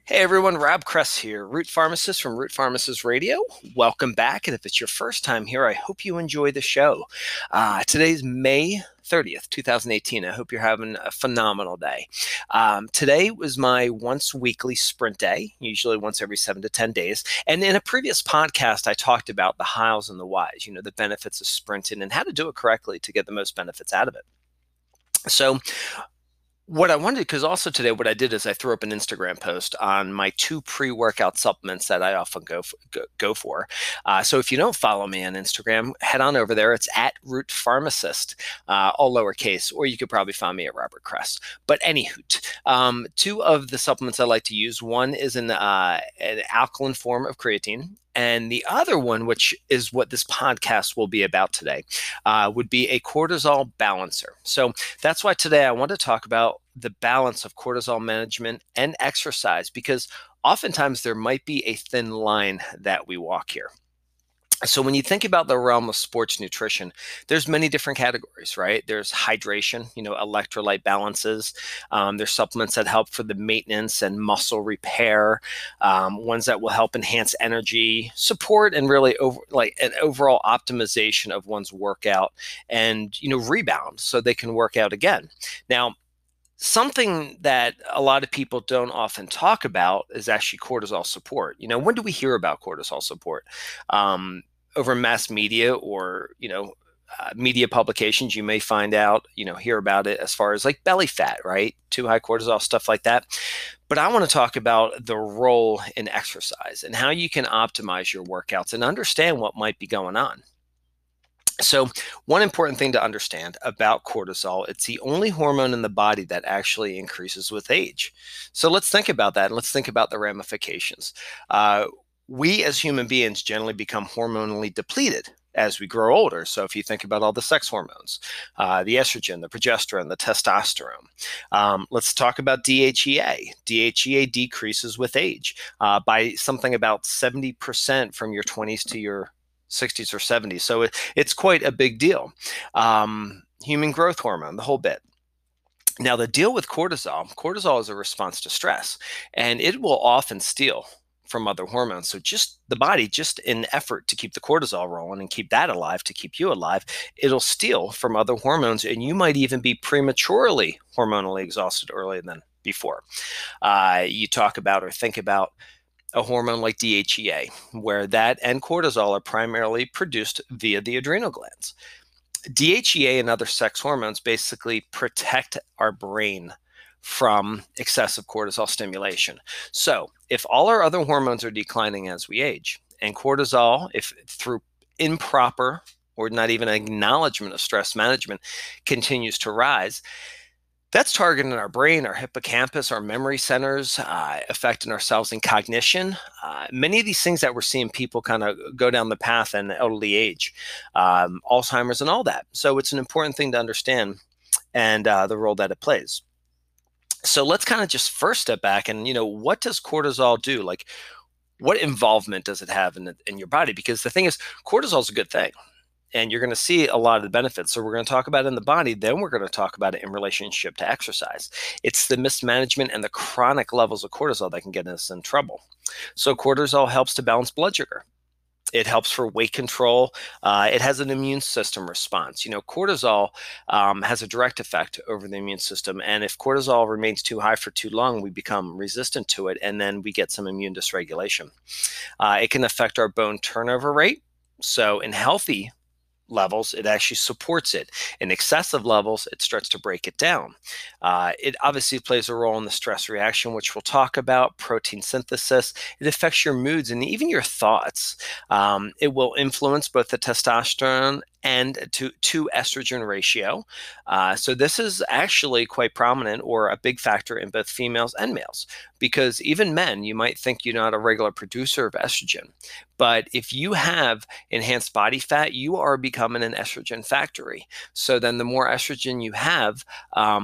Hey everyone, Rob Kress here, Root Pharmacist from Root Pharmacist Radio. Welcome back, and if it's your first time here, I hope you enjoy the show. Today's May 30th, 2018. I hope you're having a phenomenal day. Today was my once weekly sprint day, usually once every 7 to 10 days. And in a previous podcast, I talked about the hows and the whys, the benefits of sprinting and how to do it correctly to get the most benefits out of it. So what I wanted, because also today what I did is I threw up an Instagram post on my 2 pre-workout supplements that I often go for. So if you don't follow me on Instagram, head on over there. It's at Root Pharmacist, all lowercase, or you could probably find me at Robert Kress. But anywho, 2 of the supplements I like to use. One is an alkaline form of creatine. And the other one, which is what this podcast will be about today, would be a cortisol balancer. So that's why today I want to talk about the balance of cortisol management and exercise, because oftentimes there might be a thin line that we walk here. So when you think about the realm of sports nutrition, there's many different categories, right? There's hydration, electrolyte balances. There's supplements that help for the maintenance and muscle repair, ones that will help enhance energy, support, and really an overall optimization of one's workout and, rebound so they can work out again. Now, something that a lot of people don't often talk about is actually cortisol support. When do we hear about cortisol support? Over mass media or, media publications, you may find out, hear about it as far as like belly fat, right? Too high cortisol, stuff like that. But I want to talk about the role in exercise and how you can optimize your workouts and understand what might be going on. So one important thing to understand about cortisol, it's the only hormone in the body that actually increases with age. So let's think about that, and let's think about the ramifications. We as human beings generally become hormonally depleted as we grow older. So if you think about all the sex hormones, the estrogen, the progesterone, the testosterone. Let's talk about DHEA. DHEA decreases with age by something about 70% from your 20s to your 60s or 70s. So it's quite a big deal. Human growth hormone, the whole bit. Now, the deal with cortisol is a response to stress, and it will often steal from other hormones. So the body, just in effort to keep the cortisol rolling and keep that alive, to keep you alive, it'll steal from other hormones, and you might even be prematurely hormonally exhausted earlier than before. You talk about or think about a hormone like DHEA, where that and cortisol are primarily produced via the adrenal glands. DHEA and other sex hormones basically protect our brain from excessive cortisol stimulation. So if all our other hormones are declining as we age, and cortisol, if through improper or not even acknowledgement of stress management, continues to rise, that's targeting our brain, our hippocampus, our memory centers, affecting ourselves in cognition. Many of these things that we're seeing people kind of go down the path in elderly age, Alzheimer's and all that. So it's an important thing to understand and the role that it plays. So let's kind of just first step back and, what does cortisol do? Like, what involvement does it have in your body? Because the thing is, cortisol is a good thing, and you're going to see a lot of the benefits. So we're going to talk about it in the body, then we're going to talk about it in relationship to exercise. It's the mismanagement and the chronic levels of cortisol that can get us in trouble. So cortisol helps to balance blood sugar. It helps for weight control. It has an immune system response. Cortisol has a direct effect over the immune system. And if cortisol remains too high for too long, we become resistant to it, and then we get some immune dysregulation. It can affect our bone turnover rate. So in healthy levels, it actually supports it. In excessive levels, it starts to break it down. It obviously plays a role in the stress reaction, which we'll talk about, protein synthesis. It affects your moods and even your thoughts. It will influence both the testosterone and to estrogen ratio. So this is actually quite prominent or a big factor in both females and males, because even men, you might think you're not a regular producer of estrogen, but if you have enhanced body fat, you are becoming an estrogen factory. So then the more estrogen you have,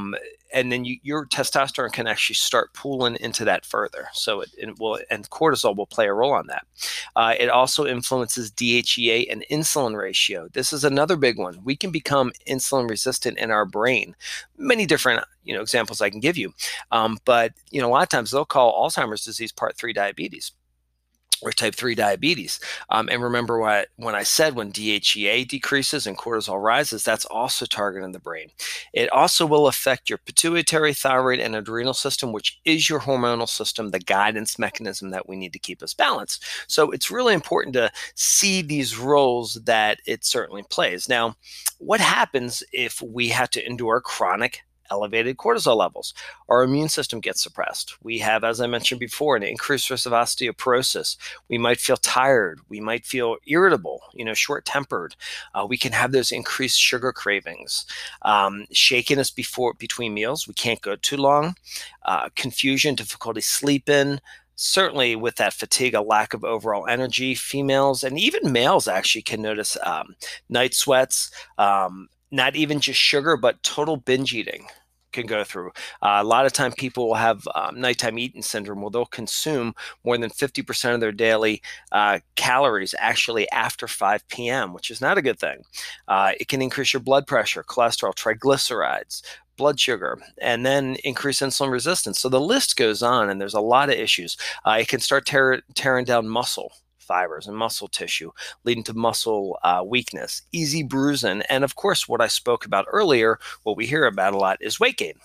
and then your testosterone can actually start pulling into that further. So it will, and cortisol will play a role on that. It also influences DHEA and insulin ratio. This is another big one. We can become insulin resistant in our brain. Many different examples I can give you, but a lot of times they'll call Alzheimer's disease part 3 diabetes or type 3 diabetes. And remember when I said when DHEA decreases and cortisol rises, that's also targeting the brain. It also will affect your pituitary, thyroid, and adrenal system, which is your hormonal system, the guidance mechanism that we need to keep us balanced. So it's really important to see these roles that it certainly plays. Now, what happens if we have to endure chronic elevated cortisol levels? Our immune system gets suppressed. We have, as I mentioned before, an increased risk of osteoporosis. We might feel tired. We might feel irritable, short-tempered. We can have those increased sugar cravings, shakiness between meals. We can't go too long. Confusion, difficulty sleeping. Certainly with that fatigue, a lack of overall energy. Females and even males actually can notice night sweats, not even just sugar, but total binge eating can go through. A lot of time people will have nighttime eating syndrome where they'll consume more than 50% of their daily calories actually after 5 p.m., which is not a good thing. It can increase your blood pressure, cholesterol, triglycerides, blood sugar, and then increase insulin resistance. So the list goes on, and there's a lot of issues. It can start tearing down muscle fibers and muscle tissue, leading to muscle weakness, easy bruising, and of course, what I spoke about earlier, what we hear about a lot is weight gain.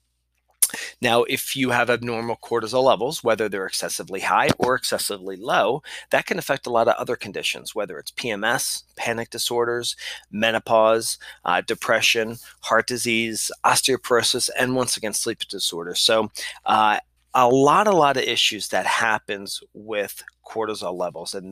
Now, if you have abnormal cortisol levels, whether they're excessively high or excessively low, that can affect a lot of other conditions, whether it's PMS, panic disorders, menopause, depression, heart disease, osteoporosis, and once again, sleep disorders. So a lot of issues that happens with cortisol levels, and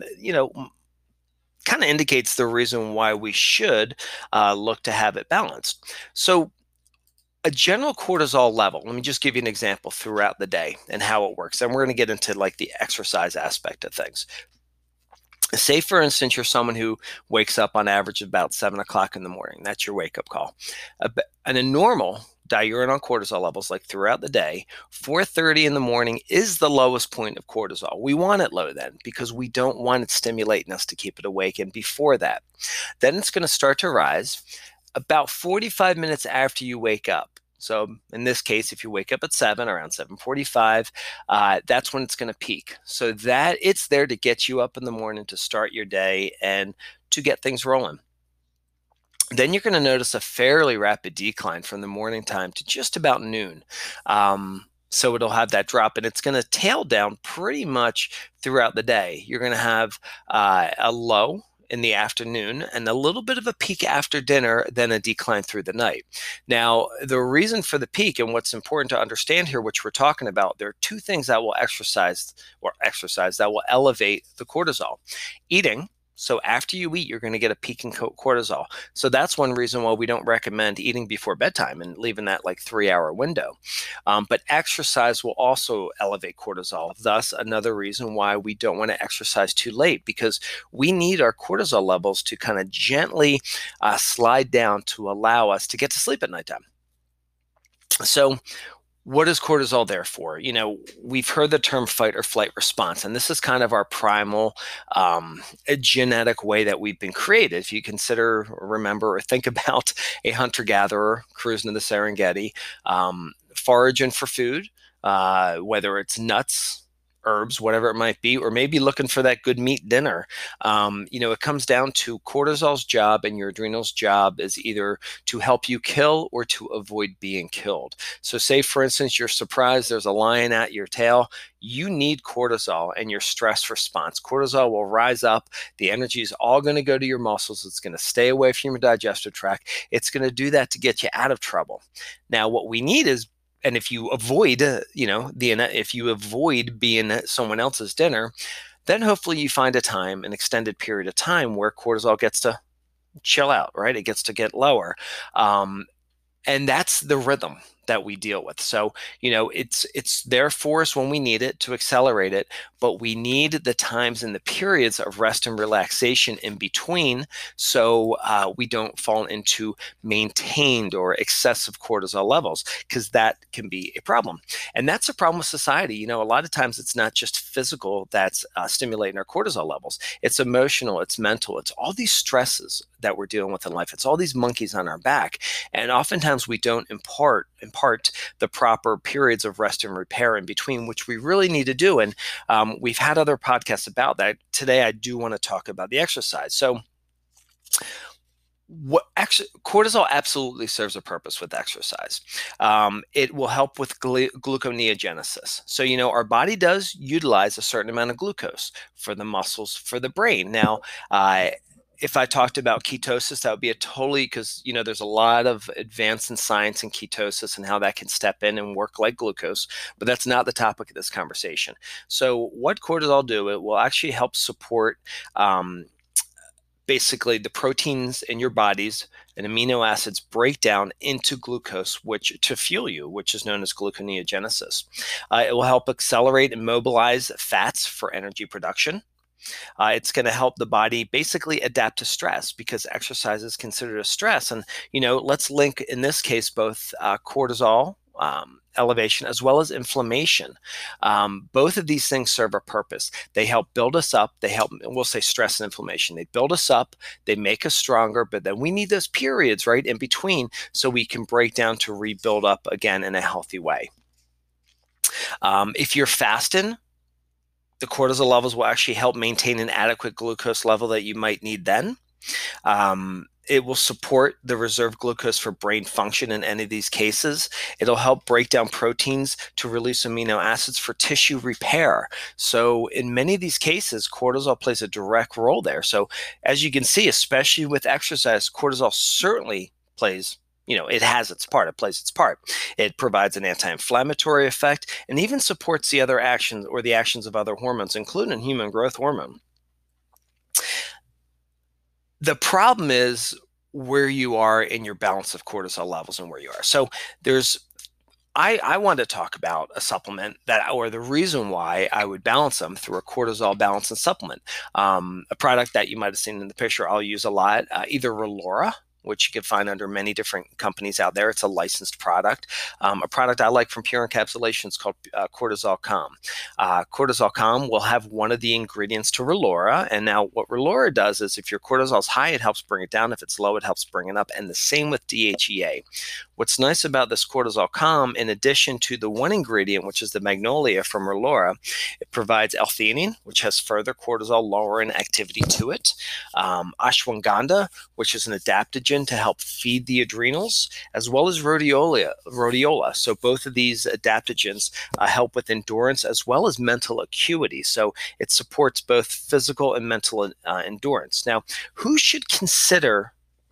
kind of indicates the reason why we should look to have it balanced. So a general cortisol level, let me just give you an example throughout the day and how it works. And we're going to get into like the exercise aspect of things. Say, for instance, you're someone who wakes up on average about 7 o'clock in the morning. That's your wake-up call. And a normal diurnal cortisol levels, like throughout the day, 4:30 in the morning is the lowest point of cortisol. We want it low then because we don't want it stimulating us to keep it awake. And before that, then it's going to start to rise about 45 minutes after you wake up. So in this case, if you wake up at 7, around 7:45, that's when it's going to peak. So that it's there to get you up in the morning to start your day and to get things rolling. Then you're going to notice a fairly rapid decline from the morning time to just about noon. So it'll have that drop, and it's going to tail down pretty much throughout the day. You're going to have a low in the afternoon and a little bit of a peak after dinner, then a decline through the night. Now, the reason for the peak and what's important to understand here, which we're talking about, there are two things that will exercise that will elevate the cortisol. Eating. So after you eat, you're going to get a peak in cortisol. So that's one reason why we don't recommend eating before bedtime and leaving that like 3-hour window. But exercise will also elevate cortisol. Thus, another reason why we don't want to exercise too late, because we need our cortisol levels to kind of gently slide down to allow us to get to sleep at nighttime. So what is cortisol there for? We've heard the term fight or flight response, and this is kind of our primal genetic way that we've been created. If you consider, remember, or think about a hunter-gatherer cruising to the Serengeti, foraging for food, whether it's nuts, herbs, whatever it might be, or maybe looking for that good meat dinner. It comes down to cortisol's job, and your adrenal's job is either to help you kill or to avoid being killed. So say, for instance, you're surprised there's a lion at your tail. You need cortisol and your stress response. Cortisol will rise up. The energy is all going to go to your muscles. It's going to stay away from your digestive tract. It's going to do that to get you out of trouble. Now, what we need is, and if you avoid, if you avoid being someone else's dinner, then hopefully you find an extended period of time where cortisol gets to chill out, right? It gets to get lower. And that's the rhythm. that we deal with. So, it's there for us when we need it to accelerate it, but we need the times and the periods of rest and relaxation in between, so we don't fall into maintained or excessive cortisol levels, because that can be a problem. And that's a problem with society. A lot of times it's not just physical that's stimulating our cortisol levels. It's emotional, it's mental, it's all these stresses that we're dealing with in life. It's all these monkeys on our back. And oftentimes we don't impart the proper periods of rest and repair in between, which we really need to do. And we've had other podcasts about that. Today, I do want to talk about the exercise. So cortisol absolutely serves a purpose with exercise. It will help with gluconeogenesis. So, our body does utilize a certain amount of glucose for the muscles, for the brain. Now, if I talked about ketosis, that would be because, there's a lot of advance in science in ketosis and how that can step in and work like glucose, but that's not the topic of this conversation. So what cortisol do, it will actually help support basically the proteins in your bodies and amino acids break down into glucose, which to fuel you, which is known as gluconeogenesis. It will help accelerate and mobilize fats for energy production. It's going to help the body basically adapt to stress, because exercise is considered a stress. And, let's link in this case both cortisol elevation as well as inflammation. Both of these things serve a purpose. They help build us up. We'll say stress and inflammation. They build us up, they make us stronger, but then we need those periods right in between so we can break down to rebuild up again in a healthy way. If you're fasting, the cortisol levels will actually help maintain an adequate glucose level that you might need then. It will support the reserve glucose for brain function in any of these cases. It'll help break down proteins to release amino acids for tissue repair. So in many of these cases, cortisol plays a direct role there. So as you can see, especially with exercise, cortisol certainly plays it has its part. It plays its part. It provides an anti-inflammatory effect and even supports the other actions or the actions of other hormones, including human growth hormone. The problem is where you are in your balance of cortisol levels and where you are. So I want to talk about a supplement or the reason why I would balance them through a cortisol balance and supplement. A product that you might have seen in the picture I'll use a lot, either Relora, which you can find under many different companies out there. It's a licensed product. A product I like from Pure Encapsulation is called Cortisol Calm. Cortisol Calm will have one of the ingredients to Relora. And now what Relora does is if your cortisol is high, it helps bring it down. If it's low, it helps bring it up. And the same with DHEA. What's nice about this Cortisol Calm, in addition to the one ingredient, which is the magnolia from Relora, it provides L-theanine, which has further cortisol lowering activity to it. Ashwagandha, which is an adaptogen to help feed the adrenals, as well as rhodiola. So both of these adaptogens help with endurance as well as mental acuity. So it supports both physical and mental endurance. Now, who should consider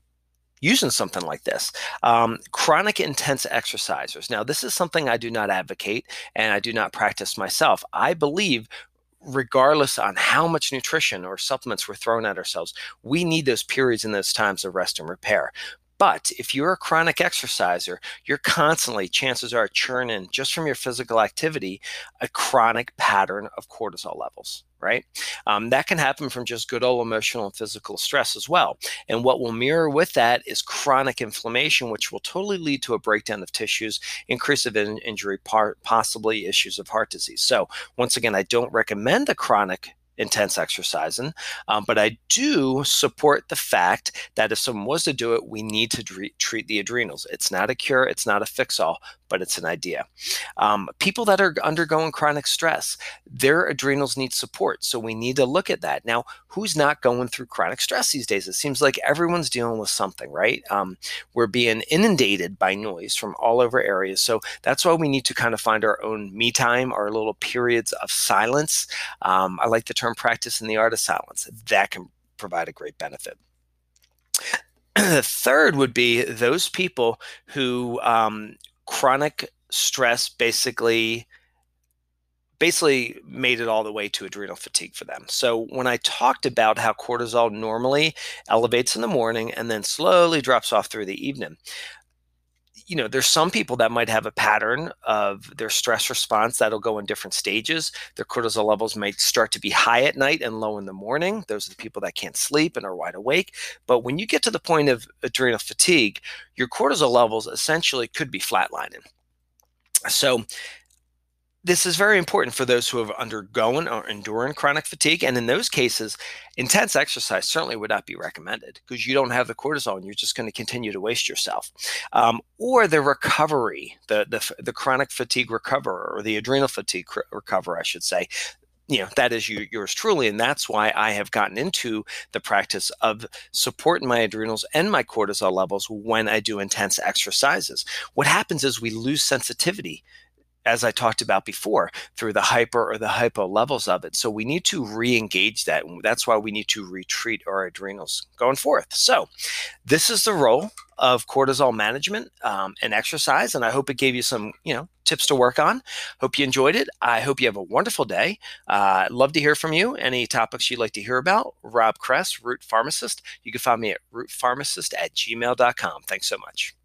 using something like this? Chronic intense exercisers. Now, this is something I do not advocate and I do not practice myself. I believe regardless on how much nutrition or supplements we're throwing at ourselves, we need those periods and those times of rest and repair. But if you're a chronic exerciser, you're constantly, chances are, churning just from your physical activity, a chronic pattern of cortisol levels, right? That can happen from just good old emotional and physical stress as well. And what will mirror with that is chronic inflammation, which will totally lead to a breakdown of tissues, increase of injury, possibly issues of heart disease. So once again, I don't recommend the chronic intense exercising, but I do support the fact that if someone was to do it, we need to treat the adrenals. It's not a cure, it's not a fix-all, but it's an idea. People that are undergoing chronic stress, their adrenals need support, so we need to look at that. Now, who's not going through chronic stress these days? It seems like everyone's dealing with something, right? We're being inundated by noise from all over areas, so that's why we need to kind of find our own me time, our little periods of silence. I like the term practice in the art of silence. That can provide a great benefit. The third would be those people who chronic stress basically made it all the way to adrenal fatigue for them. So when I talked about how cortisol normally elevates in the morning and then slowly drops off through the evening, there's some people that might have a pattern of their stress response that'll go in different stages. Their cortisol levels might start to be high at night and low in the morning. Those are the people that can't sleep and are wide awake. But when you get to the point of adrenal fatigue, your cortisol levels essentially could be flatlining. So this is very important for those who have undergone or enduring chronic fatigue. And in those cases, intense exercise certainly would not be recommended because you don't have the cortisol and you're just going to continue to waste yourself. Or the recovery, the chronic fatigue recoverer, or the adrenal fatigue recoverer, I should say. That is yours truly. And that's why I have gotten into the practice of supporting my adrenals and my cortisol levels when I do intense exercises. What happens is we lose sensitivity, as I talked about before, through the hyper or the hypo levels of it. So we need to re-engage that. And that's why we need to retreat our adrenals going forth. So this is the role of cortisol management and exercise. And I hope it gave you some, tips to work on. Hope you enjoyed it. I hope you have a wonderful day. I'd love to hear from you. Any topics you'd like to hear about? Rob Kress, Root Pharmacist. You can find me at rootpharmacist@gmail.com. Thanks so much.